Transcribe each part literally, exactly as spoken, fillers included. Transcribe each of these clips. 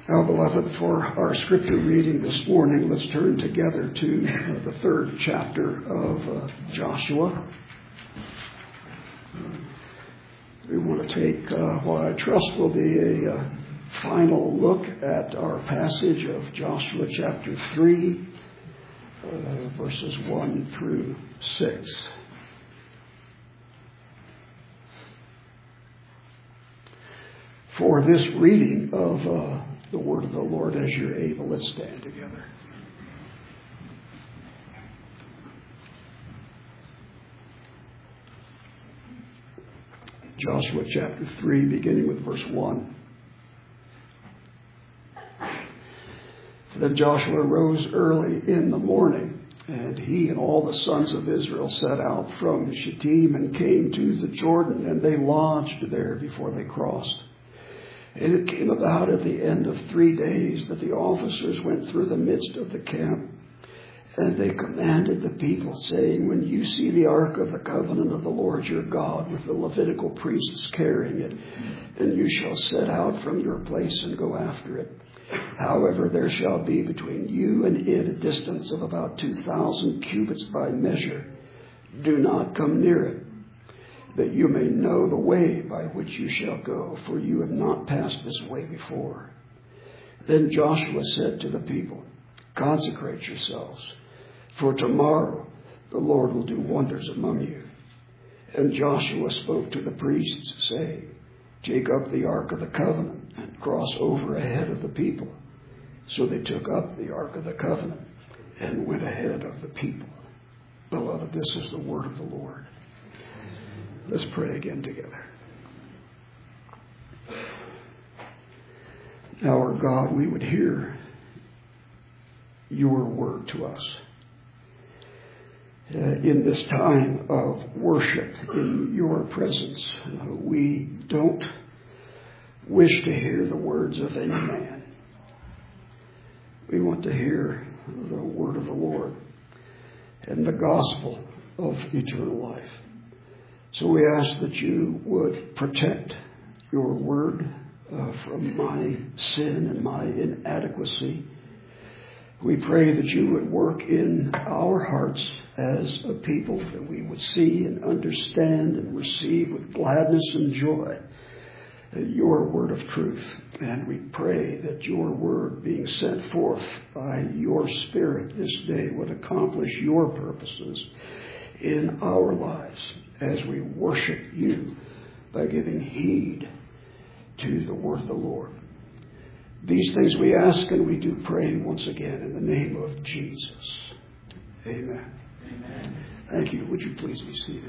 Now, beloved, for our scripture reading this morning, let's turn together to uh, the third chapter of uh, Joshua. We want to take uh, what I trust will be a uh, final look at our passage of Joshua chapter three, uh, verses one through six. For this reading of uh, the word of the Lord, as you're able, let's stand together. Joshua chapter three, beginning with verse one. Then Joshua rose early in the morning, and he and all the sons of Israel set out from Shittim and came to the Jordan, and they lodged there before they crossed. And it came about at the end of three days that the officers went through the midst of the camp, and they commanded the people, saying, when you see the ark of the covenant of the Lord your God, with the Levitical priests carrying it, then you shall set out from your place and go after it. However, there shall be between you and it a distance of about two thousand cubits by measure. Do not come near it, that you may know the way by which you shall go, for you have not passed this way before. Then Joshua said to the people, consecrate yourselves, for tomorrow the Lord will do wonders among you. And Joshua spoke to the priests, saying, take up the ark of the covenant and cross over ahead of the people. So they took up the ark of the covenant and went ahead of the people. Beloved, this is the word of the Lord. Let's pray again together. Our God, we would hear your word to us. Uh, in this time of worship in your presence, uh, we don't wish to hear the words of any man. We want to hear the word of the Lord and the gospel of eternal life. So we ask that you would protect your word uh, from my sin and my inadequacy. We pray that you would work in our hearts as a people, that we would see and understand and receive with gladness and joy your word of truth. And we pray that your word being sent forth by your Spirit this day would accomplish your purposes in our lives as we worship you by giving heed to the word of the Lord. These things we ask and we do pray once again in the name of Jesus. Amen. Amen. Thank you. Would you please be seated?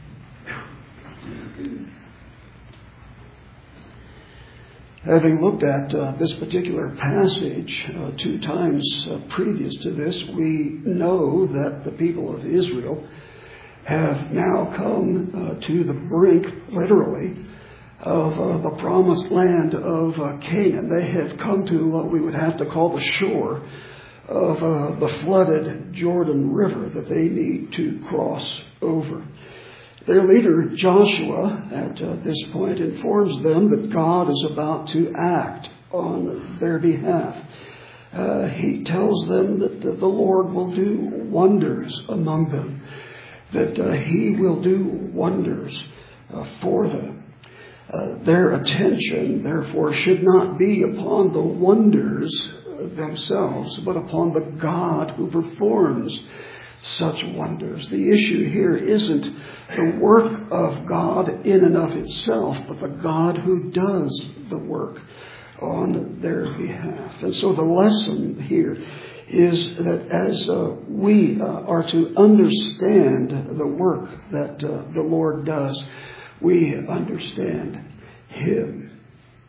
Having looked at uh, this particular passage uh, two times uh, previous to this, we know that the people of Israel have now come uh, to the brink, literally, of uh, the promised land of uh, Canaan. They have come to what we would have to call the shore of uh, the flooded Jordan River that they need to cross over. Their leader, Joshua, at uh, this point informs them that God is about to act on their behalf. Uh, he tells them that the, the Lord will do wonders among them, that uh, he will do wonders uh, for them. Uh, their attention, therefore, should not be upon the wonders themselves, but upon the God who performs such wonders. The issue here isn't the work of God in and of itself, but the God who does the work on their behalf. And so the lesson here is that as uh, we uh, are to understand the work that uh, the Lord does, we understand him.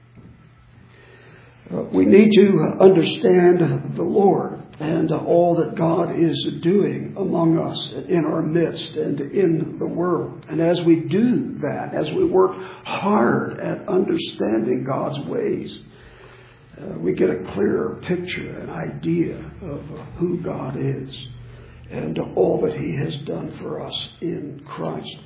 Uh, we need to understand the Lord and uh, all that God is doing among us, in our midst, and in the world. And as we do that, as we work hard at understanding God's ways, uh, we get a clearer picture, an idea of uh, who God is and all that he has done for us in Christ.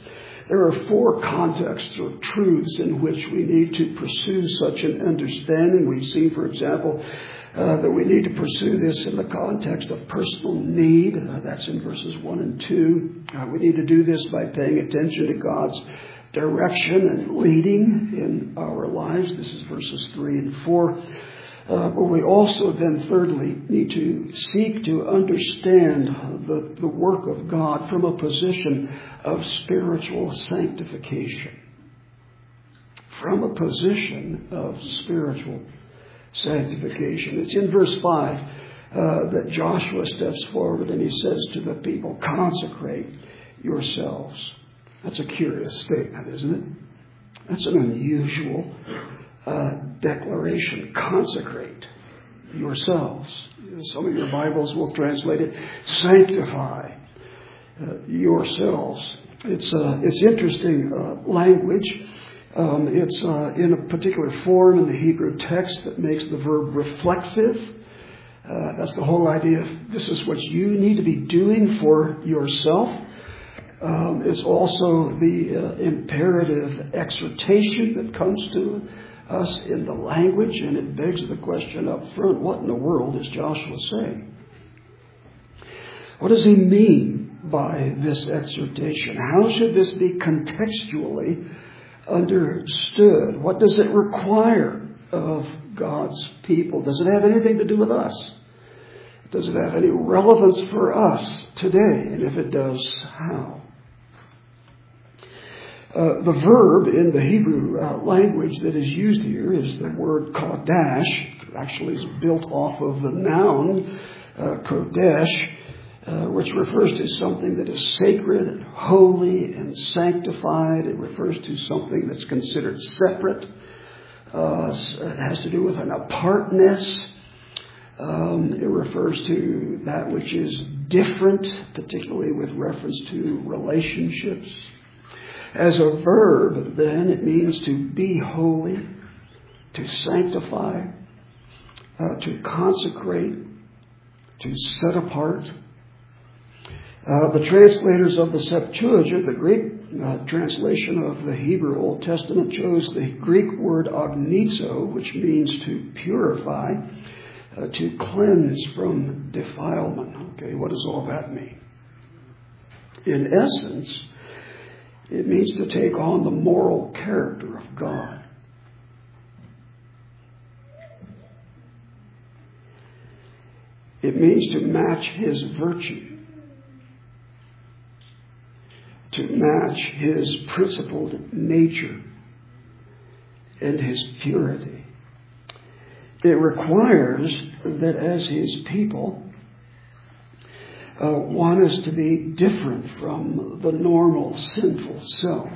There are four contexts or truths in which we need to pursue such an understanding. We see, for example, uh, that we need to pursue this in the context of personal need. Uh, that's in verses one and two. Uh, we need to do this by paying attention to God's direction and leading in our lives. This is verses three and four. Uh, but we also then, thirdly, need to seek to understand the, the work of God from a position of spiritual sanctification. From a position of spiritual sanctification. It's in verse five uh, that Joshua steps forward and he says to the people, consecrate yourselves. That's a curious statement, isn't it? That's an unusual uh, declaration. Consecrate yourselves. Some of your Bibles will translate it, sanctify uh, yourselves. It's uh, it's interesting uh, language. Um, it's uh, in a particular form in the Hebrew text that makes the verb reflexive. Uh, that's the whole idea. This is what you need to be doing for yourself. Um, it's also the uh, imperative exhortation that comes to us in the language, and it begs the question up front, what in the world is Joshua saying? What does he mean by this exhortation? How should this be contextually understood? What does it require of God's people? Does it have anything to do with us? Does it have any relevance for us today? And if it does, how? Uh, the verb in the Hebrew uh, language that is used here is the word kodash. It actually is built off of the noun uh, kodesh, uh, which refers to something that is sacred and holy and sanctified. It refers to something that's considered separate. Uh, it has to do with an apartness. Um, it refers to that which is different, particularly with reference to relationships. As a verb, then, it means to be holy, to sanctify, uh, to consecrate, to set apart. Uh, the translators of the Septuagint, the Greek uh, translation of the Hebrew Old Testament, chose the Greek word agnizo, which means to purify, uh, to cleanse from defilement. Okay, what does all that mean? In essence, it means to take on the moral character of God. It means to match His virtue, to match His principled nature and His purity. It requires that as His people, Uh, one is to be different from the normal sinful self.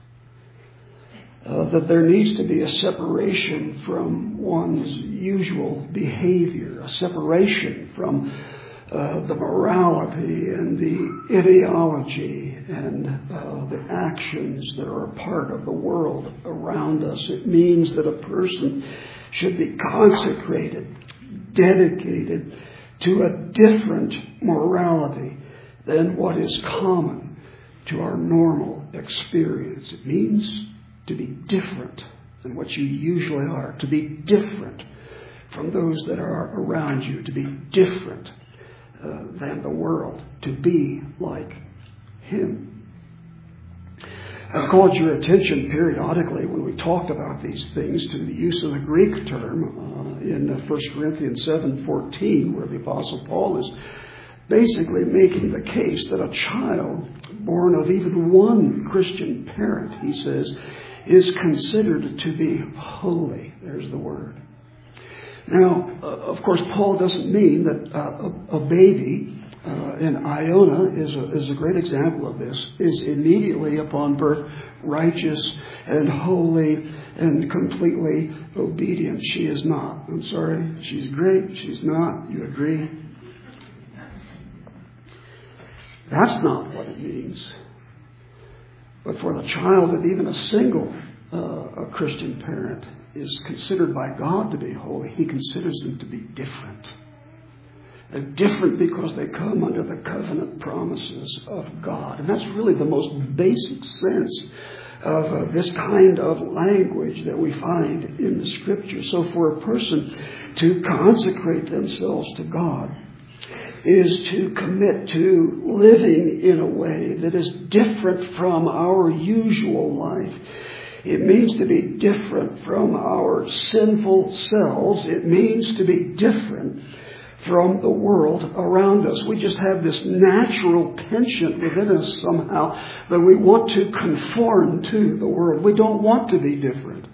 Uh, that there needs to be a separation from one's usual behavior, a separation from uh, the morality and the ideology and uh, the actions that are a part of the world around us. It means that a person should be consecrated, dedicated to a different morality than what is common to our normal experience. It means to be different than what you usually are, to be different from those that are around you, to be different uh, than the world, to be like Him. I've called your attention periodically when we talked about these things to the use of the Greek term uh, in First Corinthians seven fourteen, where the Apostle Paul is basically making the case that a child born of even one Christian parent, he says, is considered to be holy. There's the word. Now, uh, of course, Paul doesn't mean that uh, a, a baby uh, in Iona is a, is a great example of this, is immediately upon birth righteous and holy and completely obedient. She is not. I'm sorry. She's great. She's not. You agree? That's not what it means. But for the child of even a single uh, a Christian parent is considered by God to be holy, He considers them to be different. They're different because they come under the covenant promises of God. And that's really the most basic sense of uh, this kind of language that we find in the Scripture. So for a person to consecrate themselves to God is to commit to living in a way that is different from our usual life. It means to be different from our sinful selves. It means to be different from the world around us. We just have this natural penchant within us somehow that we want to conform to the world. We don't want to be different.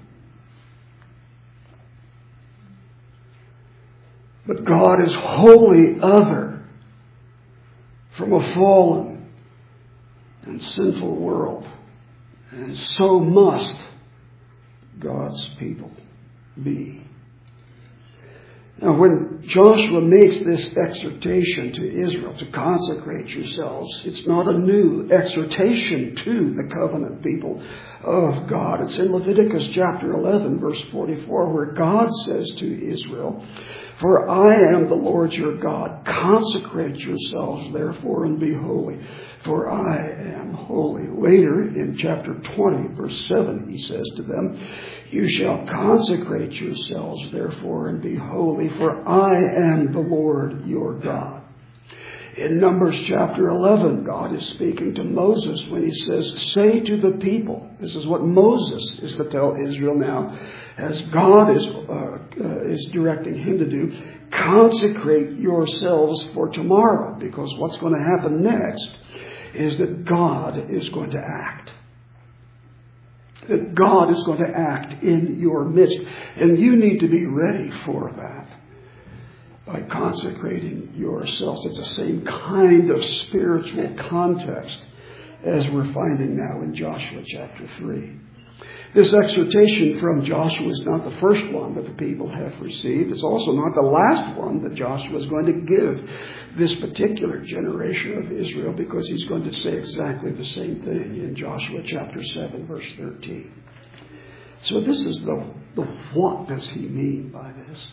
But God is wholly other from a fallen and sinful world. And so must God's people be. Now, when Joshua makes this exhortation to Israel to consecrate yourselves, it's not a new exhortation to the covenant people of God. It's in Leviticus chapter eleven, verse forty-four, where God says to Israel, "For I am the Lord your God. Consecrate yourselves, therefore, and be holy, for I am holy." Later, in chapter twenty, verse seven, he says to them, "You shall consecrate yourselves, therefore, and be holy, for I am the Lord your God." In Numbers chapter eleven, God is speaking to Moses when he says, "Say to the people," this is what Moses is to tell Israel now, as God is, uh, uh, is directing him to do, "Consecrate yourselves for tomorrow," because what's going to happen next is that God is going to act. That God is going to act in your midst. And you need to be ready for that by consecrating yourselves. It's the same kind of spiritual context as we're finding now in Joshua chapter three. This exhortation from Joshua is not the first one that the people have received. It's also not the last one that Joshua is going to give this particular generation of Israel, because he's going to say exactly the same thing in Joshua chapter seven, verse thirteen. So this is the, the what does he mean by this?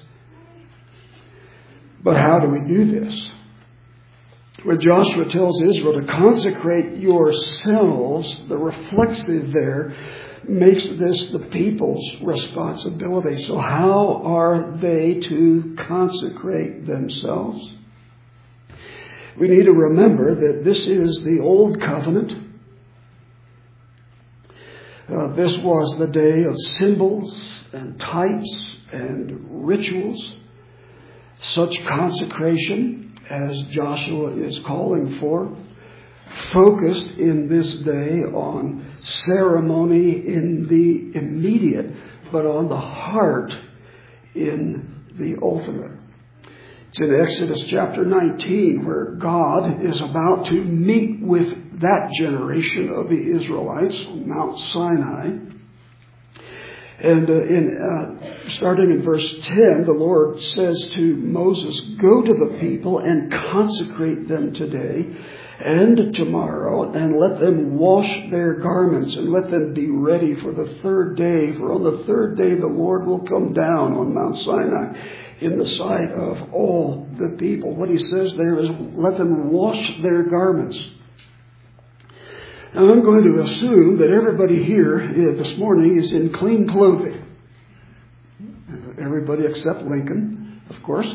But how do we do this? When Joshua tells Israel to consecrate yourselves, the reflexive there makes this the people's responsibility. So how are they to consecrate themselves? We need to remember that this is the old covenant. Uh, this was the day of symbols and types and rituals. Such consecration as Joshua is calling for focused in this day on ceremony in the immediate, but on the heart in the ultimate. It's in Exodus chapter nineteen where God is about to meet with that generation of the Israelites on Mount Sinai. And uh, in uh, starting in verse ten, the Lord says to Moses, "Go to the people and consecrate them today and tomorrow, and let them wash their garments, and let them be ready for the third day. For on the third day the Lord will come down on Mount Sinai in the sight of all the people." What he says there is, let them wash their garments. Now, I'm going to assume that everybody here this morning is in clean clothing. Everybody except Lincoln, of course.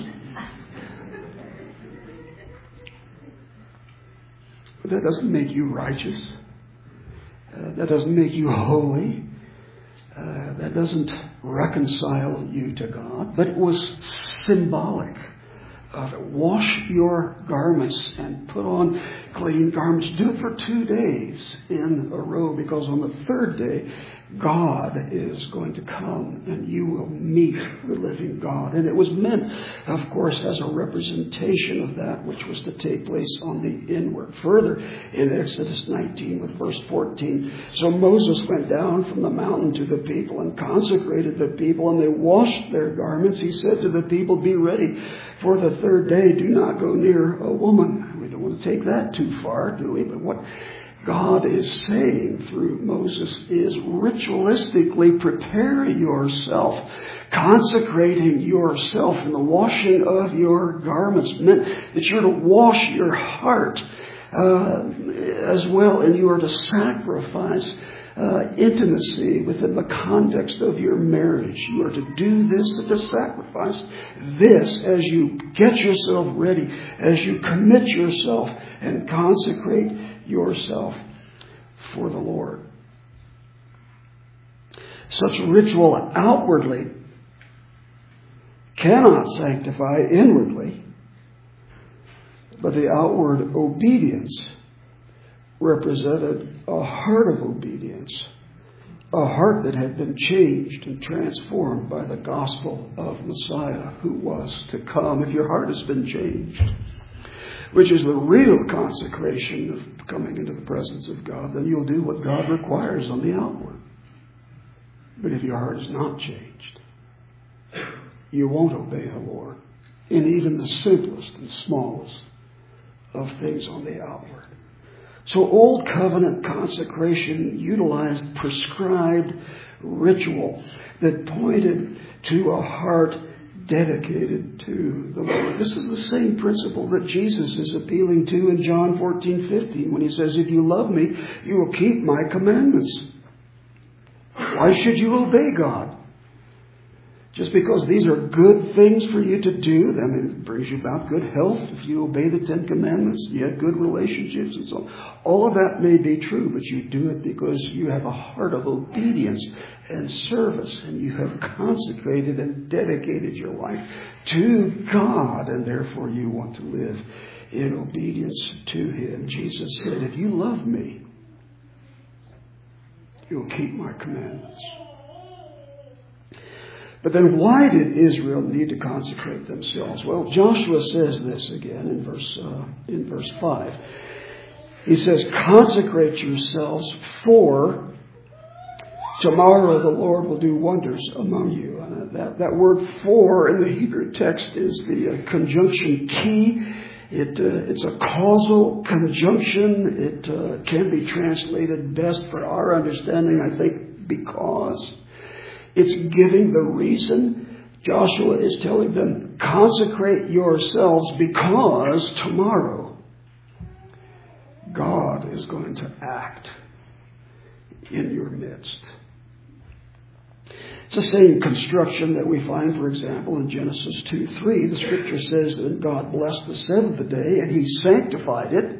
But that doesn't make you righteous. Uh, that doesn't make you holy. Uh, that doesn't reconcile you to God. But it was symbolic of wash your garments and put on clean garments. Do it for two days in a row, because on the third day, God is going to come and you will meet the living God. And it was meant, of course, as a representation of that which was to take place on the inward. Further, in Exodus nineteen with verse fourteen, "So Moses went down from the mountain to the people and consecrated the people, and they washed their garments. He said to the people, 'Be ready for the third day. Do not go near a woman.'" We don't want to take that too far, do we? But what God is saying through Moses is ritualistically prepare yourself, consecrating yourself in the washing of your garments, meant that you're to wash your heart uh, as well, and you are to sacrifice uh, intimacy within the context of your marriage. You are to do this and to sacrifice this as you get yourself ready, as you commit yourself and consecrate yourself for the Lord. Such ritual outwardly cannot sanctify inwardly, but the outward obedience represented a heart of obedience, a heart that had been changed and transformed by the gospel of Messiah who was to come. If your heart has been changed, which is the real consecration of coming into the presence of God, then you'll do what God requires on the outward. But if your heart is not changed, you won't obey the Lord in even the simplest and smallest of things on the outward. So Old Covenant consecration utilized prescribed ritual that pointed to a heart dedicated to the Lord. This is the same principle that Jesus is appealing to in John fourteen fifteen when he says, if you love me, you will keep my commandments. Why should you obey God? Just because these are good things for you to do, I mean, it brings you about good health if you obey the Ten Commandments, you have good relationships and so on. All of that may be true, but you do it because you have a heart of obedience and service, and you have consecrated and dedicated your life to God, and therefore you want to live in obedience to Him. Jesus said, if you love me, you'll keep my commandments. But then why did Israel need to consecrate themselves? Well, Joshua says this again in verse uh, in verse five. He says, consecrate yourselves, for tomorrow the Lord will do wonders among you. Uh, that, that word for in the Hebrew text is the uh, conjunction key. It, uh, it's a causal conjunction. It uh, can be translated best for our understanding, I think, because. It's giving the reason. Joshua is telling them, consecrate yourselves because tomorrow God is going to act in your midst. It's the same construction that we find, for example, in Genesis two three. The scripture says that God blessed the seventh day and He sanctified it.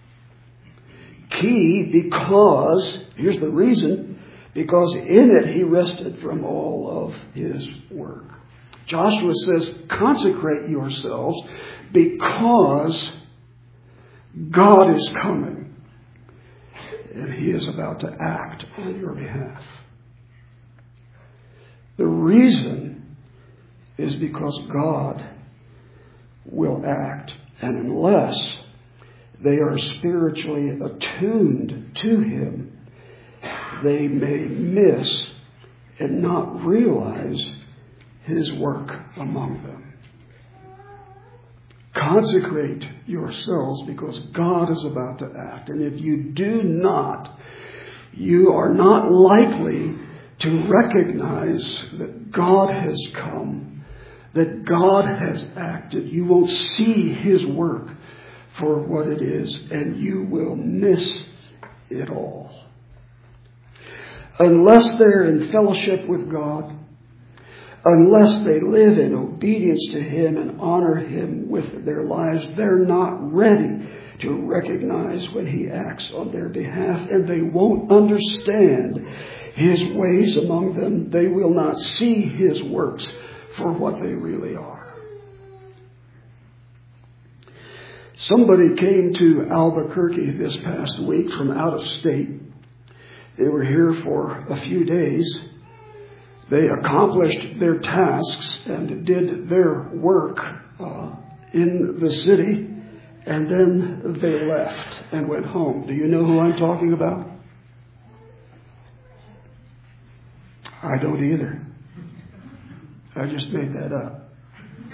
Key, because, here's the reason, because in it He rested from all of His work. Joshua says, consecrate yourselves because God is coming and He is about to act on your behalf. The reason is because God will act, and unless they are spiritually attuned to Him, they may miss and not realize His work among them. Consecrate yourselves because God is about to act. And if you do not, you are not likely to recognize that God has come, that God has acted. You won't see His work for what it is, and you will miss it all. Unless they're in fellowship with God, unless they live in obedience to Him and honor Him with their lives, they're not ready to recognize when He acts on their behalf, and they won't understand His ways among them. They will not see His works for what they really are. Somebody came to Albuquerque this past week from out of state. They were here for a few days. They accomplished their tasks and did their work uh, in the city, and then they left and went home. Do you know who I'm talking about? I don't either. I just made that up.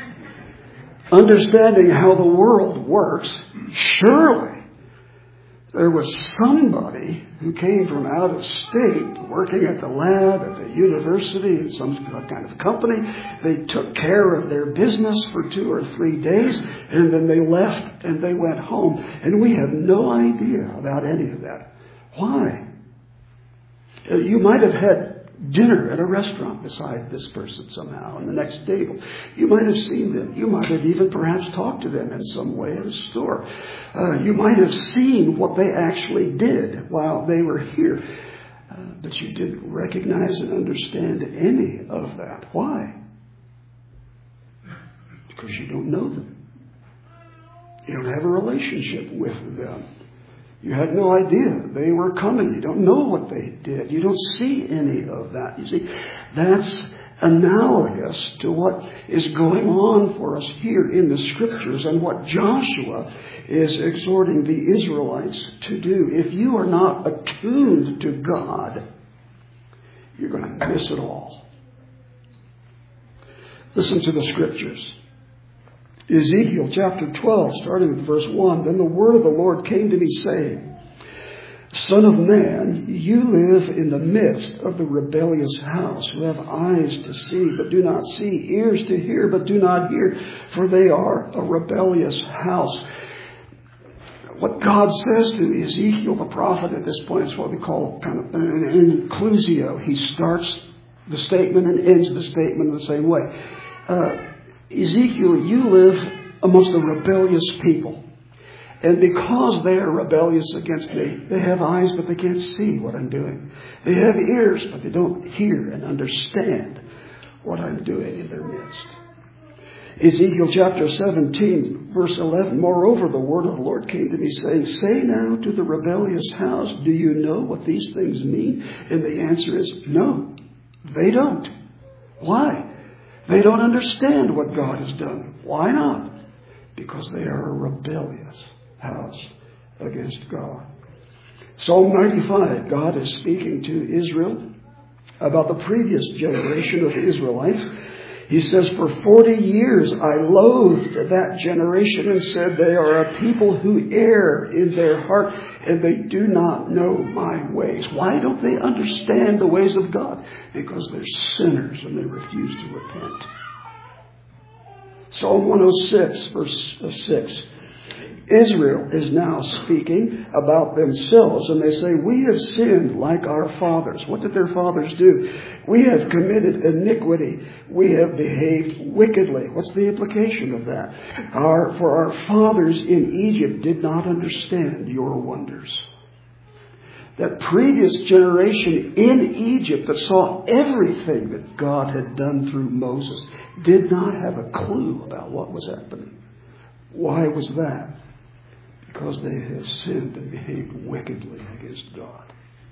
Understanding how the world works, surely There was somebody who came from out of state working at the lab, at the university, in some kind of company. They took care of their business for two or three days, and then they left and they went home. And we have no idea about any of that. Why? You might have had dinner at a restaurant beside this person somehow on the next table. You might have seen them. You might have even perhaps talked to them in some way at a store. Uh, you might have seen what they actually did while they were here. Uh, but you didn't recognize and understand any of that. Why? Because you don't know them. You don't have a relationship with them. You had no idea they were coming. You don't know what they did. You don't see any of that. You see, that's analogous to what is going on for us here in the Scriptures and what Joshua is exhorting the Israelites to do. If you are not attuned to God, you're going to miss it all. Listen to the Scriptures. Ezekiel chapter twelve, starting with verse one. Then the word of the Lord came to me, saying, Son of man, you live in the midst of the rebellious house, who have eyes to see, but do not see, ears to hear, but do not hear, for they are a rebellious house. What God says to Ezekiel the prophet at this point is what we call kind of an inclusio. He starts the statement and ends the statement in the same way. Uh, Ezekiel, you live amongst a rebellious people. And because they are rebellious against me, they have eyes, but they can't see what I'm doing. They have ears, but they don't hear and understand what I'm doing in their midst. Ezekiel chapter seventeen, verse eleven. Moreover, the word of the Lord came to me, saying, Say now to the rebellious house, do you know what these things mean? And the answer is, no, they don't. Why? They don't understand what God has done. Why not? Because they are a rebellious house against God. Psalm ninety-five, God is speaking to Israel about the previous generation of Israelites. He says, For forty years I loathed that generation and said, They are a people who err in their heart and they do not know my ways. Why don't they understand the ways of God? Because they're sinners and they refuse to repent. Psalm one oh six, verse six. Israel is now speaking about themselves, and they say, We have sinned like our fathers. What did their fathers do? We have committed iniquity. We have behaved wickedly. What's the implication of that? Our, for our fathers in Egypt did not understand your wonders. That previous generation in Egypt that saw everything that God had done through Moses did not have a clue about what was happening. Why was that? Because they have sinned and behaved wickedly against God.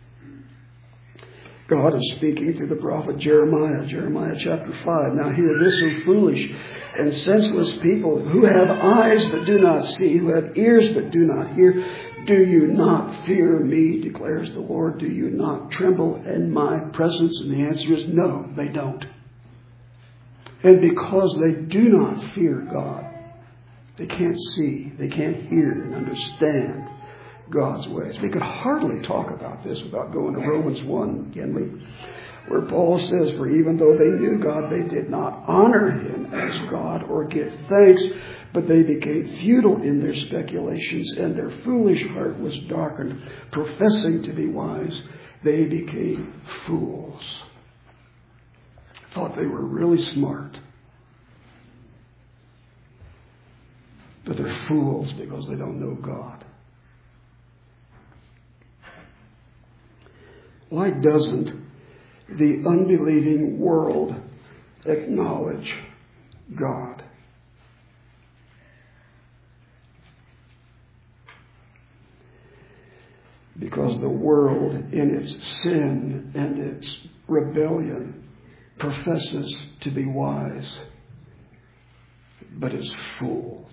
God is speaking through the prophet Jeremiah, Jeremiah chapter five. Now hear this, O foolish and senseless people, who have eyes but do not see, who have ears but do not hear. Do you not fear me, declares the Lord? Do you not tremble in my presence? And the answer is no, they don't. And because they do not fear God, they can't see, they can't hear and understand God's ways. We could hardly talk about this without going to Romans one, can we? Where Paul says, For even though they knew God, they did not honor him as God or give thanks, but they became futile in their speculations, and their foolish heart was darkened. Professing to be wise, they became fools. Thought they were really smart. But they're fools because they don't know God. Why doesn't the unbelieving world acknowledge God? Because the world, in its sin and its rebellion, professes to be wise, but is fools.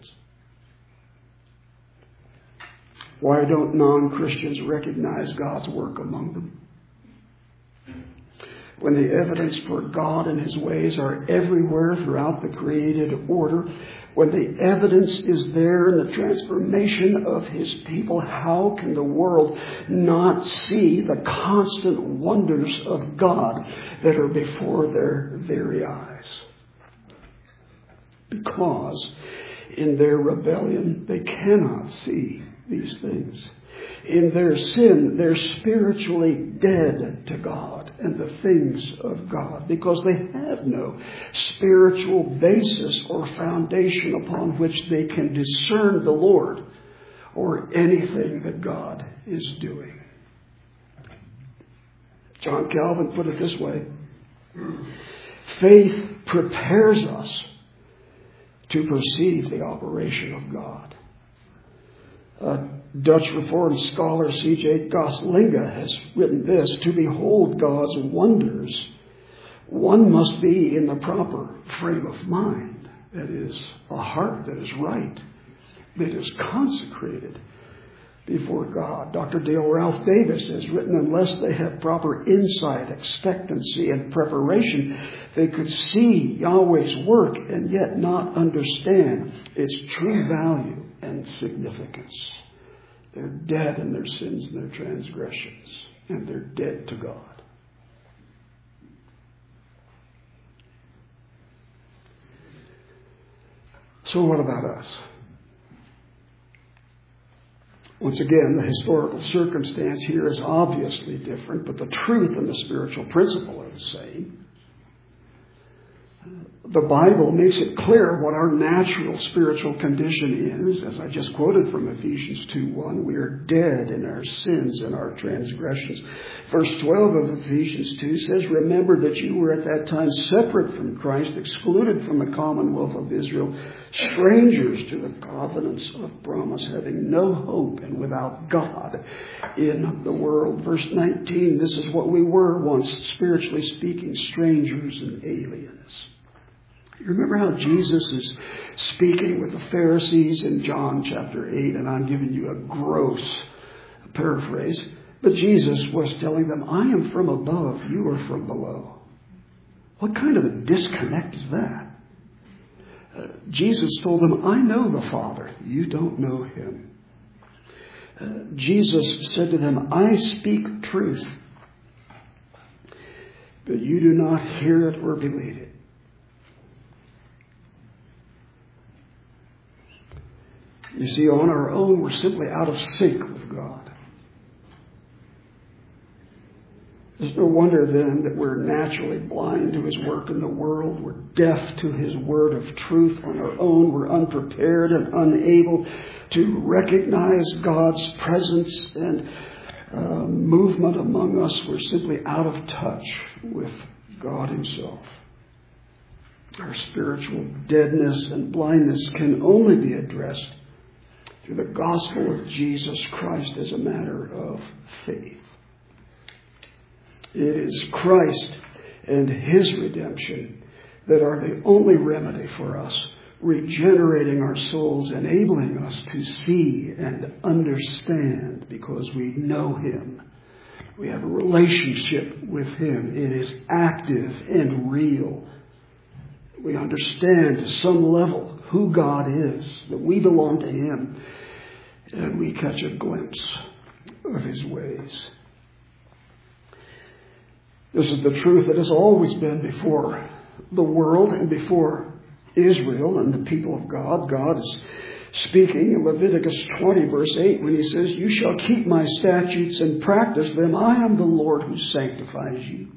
Why don't non-Christians recognize God's work among them? when the evidence for God and His ways are everywhere throughout the created order, when the evidence is there in the transformation of His people, how can the world not see the constant wonders of God that are before their very eyes? Because in their rebellion, they cannot see these things. In their sin, they're spiritually dead to God and the things of God because they have no spiritual basis or foundation upon which they can discern the Lord or anything that God is doing. John Calvin put it this way: faith prepares us to perceive the operation of God. Uh, Dutch Reformed scholar C J Goslinga has written this: to behold God's wonders, one must be in the proper frame of mind. That is, a heart that is right, that is consecrated before God. Doctor Dale Ralph Davis has written, unless they have proper insight, expectancy, and preparation, they could see Yahweh's work and yet not understand its true value and significance. They're dead in their sins and their transgressions, and they're dead to God. So what about us? Once again, the historical circumstance here is obviously different, but the truth and the spiritual principle are the same. The Bible makes it clear what our natural spiritual condition is. As I just quoted from Ephesians two one, we are dead in our sins and our transgressions. Verse twelve of Ephesians two says, remember that you were at that time separate from Christ, excluded from the commonwealth of Israel, strangers to the covenants of promise, having no hope and without God in the world. Verse nineteen, this is what we were once, spiritually speaking, strangers and aliens. You remember how Jesus is speaking with the Pharisees in John chapter eight, and I'm giving you a gross paraphrase, but Jesus was telling them, I am from above, you are from below. What kind of a disconnect is that? Uh, Jesus told them, I know the Father, you don't know Him. Uh, Jesus said to them, I speak truth, but you do not hear it or believe it. You see, on our own, we're simply out of sync with God. There's no wonder then that we're naturally blind to His work in the world. We're deaf to His word of truth on our own. We're unprepared and unable to recognize God's presence and uh, movement among us. We're simply out of touch with God Himself. Our spiritual deadness and blindness can only be addressed through the gospel of Jesus Christ as a matter of faith. It is Christ and His redemption that are the only remedy for us, regenerating our souls, enabling us to see and understand because we know Him. We have a relationship with Him. It is active and real. We understand to some level who God is, that we belong to Him, and we catch a glimpse of His ways. This is the truth that has always been before the world and before Israel and the people of God. God is speaking in Leviticus twenty, verse eight, when He says, you shall keep my statutes and practice them. I am the Lord who sanctifies you.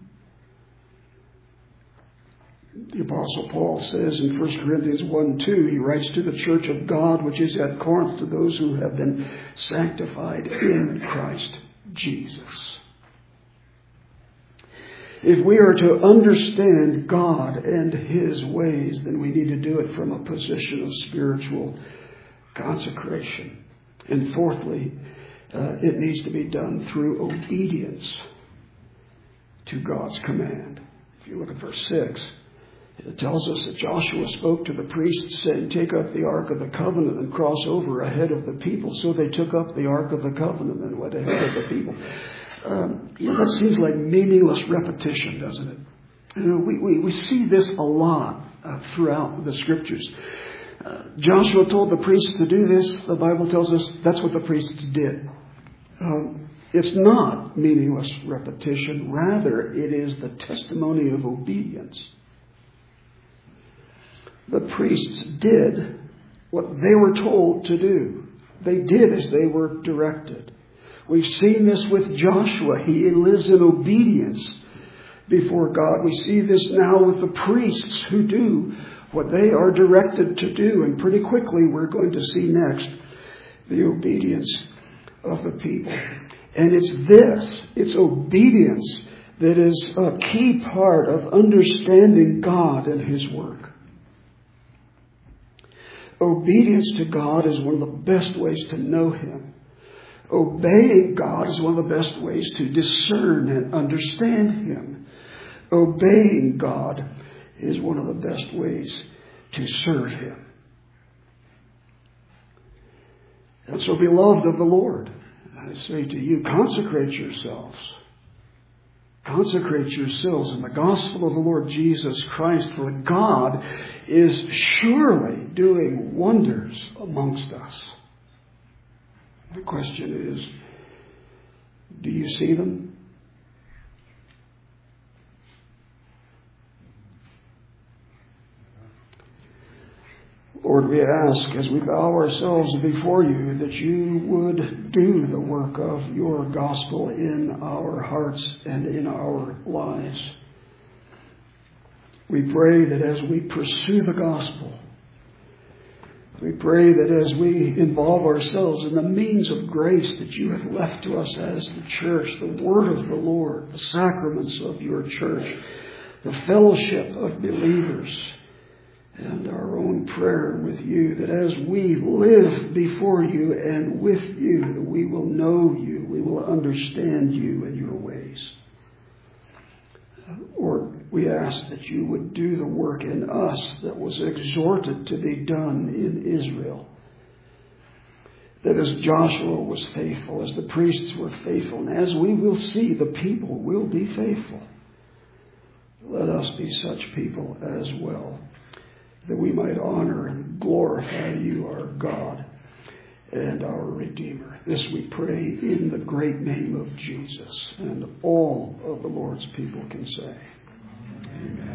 The Apostle Paul says in First Corinthians one two, he writes to the church of God which is at Corinth, to those who have been sanctified in Christ Jesus. If we are to understand God and His ways, then we need to do it from a position of spiritual consecration. And fourthly, uh, it needs to be done through obedience to God's command. If you look at verse six, it tells us that Joshua spoke to the priests, saying, take up the Ark of the Covenant and cross over ahead of the people. So they took up the Ark of the Covenant and went ahead of the people. Um, you know, that seems like meaningless repetition, doesn't it? You know, we, we, we see this a lot uh, throughout the Scriptures. Uh, Joshua told the priests to do this. The Bible tells us that's what the priests did. Um, it's not meaningless repetition. Rather, it is the testimony of obedience. The priests did what they were told to do. They did as they were directed. We've seen this with Joshua. He lives in obedience before God. We see this now with the priests who do what they are directed to do. And pretty quickly we're going to see next the obedience of the people. And it's this, it's obedience that is a key part of understanding God and His work. Obedience to God is one of the best ways to know Him. Obeying God is one of the best ways to discern and understand Him. Obeying God is one of the best ways to serve Him. And so, beloved of the Lord, I say to you, consecrate yourselves. Consecrate yourselves in the gospel of the Lord Jesus Christ, for God is surely doing wonders amongst us. The question is, do you see them? Lord, we ask as we bow ourselves before you that you would do the work of your gospel in our hearts and in our lives. We pray that as we pursue the gospel, we pray that as we involve ourselves in the means of grace that you have left to us as the church, the word of the Lord, the sacraments of your church, the fellowship of believers, and our own prayer with you, that as we live before you and with you, we will know you, we will understand you and your ways. Lord, we ask that you would do the work in us that was exhorted to be done in Israel. That as Joshua was faithful, as the priests were faithful, and as we will see, the people will be faithful. Let us be such people as well, that we might honor and glorify you, our God and our Redeemer. This we pray in the great name of Jesus. And all of the Lord's people can say, Amen.